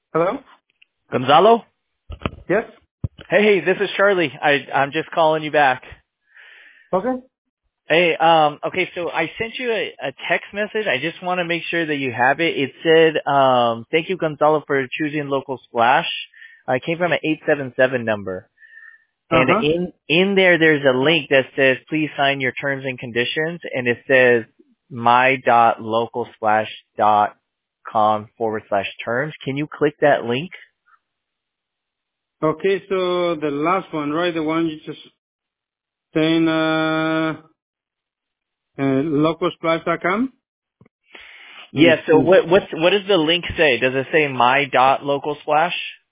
Hello? Gonzalo? Yes? Hey, this is Charlie. I'm just calling you back. Okay. Hey, okay, so I sent you a text message. I just want to make sure that you have it. It said, thank you, Gonzalo, for choosing Local Splash. I came from an 877 number. And Uh-huh. in there, there's a link that says, please sign your terms and conditions. And it says my.localsplash.com/terms. Can you click that link? Okay, so the last one, right? The one you just saying, localsplash.com? Let me Yeah, so see. what does the link say? Does it say my.localsplash?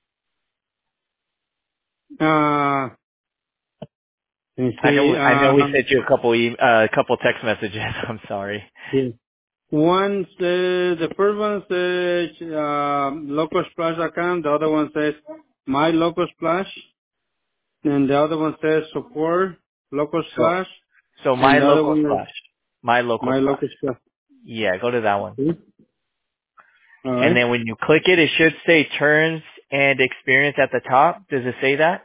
Uh, let me I know see. I know we sent you a couple text messages. I'm sorry. Yeah. One says, the first one says, localsplash.com. The other one says, my localsplash. And the other one says, support, So localsplash. so And my the other local one is, splash. My local my splash. localsplash. Yeah, go to that one. Hmm? All And right. then when you click it, it should say terms and experience at the top. Does it say that?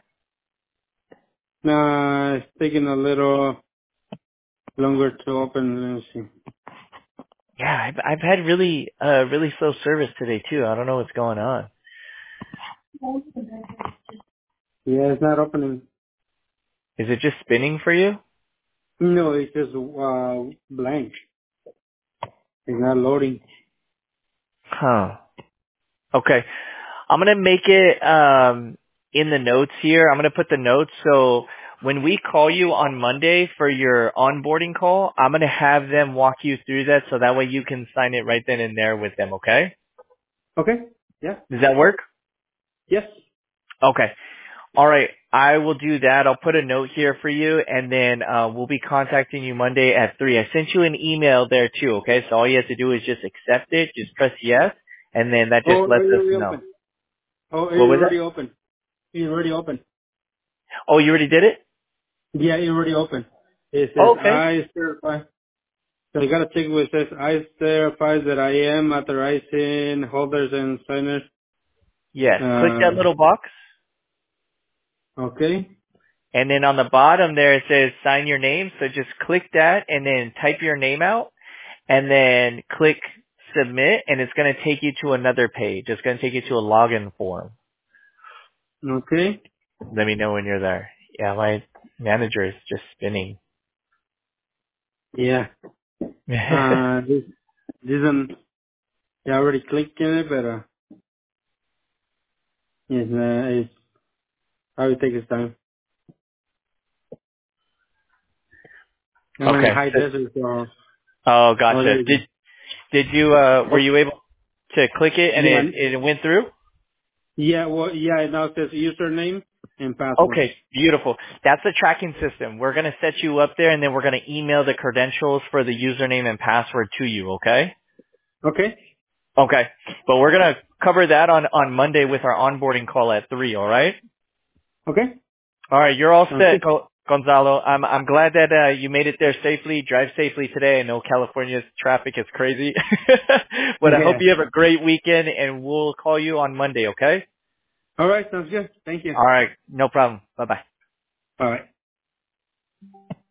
It's taking a little longer to open. Let me see. Yeah, I've had really slow service today too. I don't know what's going on. Yeah, it's not opening. Is it just spinning for you? No, it's just blank. It's not loading. Huh. Okay. I'm gonna make it in the notes here. I'm gonna put the notes so when we call you on Monday for your onboarding call, I'm gonna have them walk you through that so that way you can sign it right then and there with them, okay? Okay. Yeah. Does that work? Yes. Okay. All right. I will do that. I'll put a note here for you and then we'll be contacting you Monday at 3. I sent you an email there too, okay? So all you have to do is just accept it, just press yes, and then that just Oh, lets it us already know. open. Oh, it What was already that? open. It already open. Oh, you already did it? Yeah, it already open. It says Okay. I certify. So you gotta check where it says I certify that I am authorizing holders and signers. Yes. Click that little box. Okay. And then on the bottom there it says sign your name. So just click that and then type your name out and then click submit and it's going to take you to another page. It's going to take you to a login form. Okay. Let me know when you're there. Yeah, my manager is just spinning. Yeah. This one, I already clicked in it, but it's probably take its time. I'm in a Okay. high desert, so Oh, all gotcha. day. Did you were Oh, you able to click it and yeah, it went through? yeah. Well, yeah. It now says username and password. Okay, beautiful. That's the tracking system. We're going to set you up there and then we're going to email the credentials for the username and password to you, okay? Okay. Okay. But we're going to cover that on Monday with our onboarding call at 3, all right? Okay. All right, you're all Sounds set, good. Gonzalo. I'm glad that you made it there safely. Drive safely today. I know California's traffic is crazy. But I hope Yeah. you have a great weekend and we'll call you on Monday, okay? All right. Sounds good. Thank you. All right, no problem. Bye-bye. All right.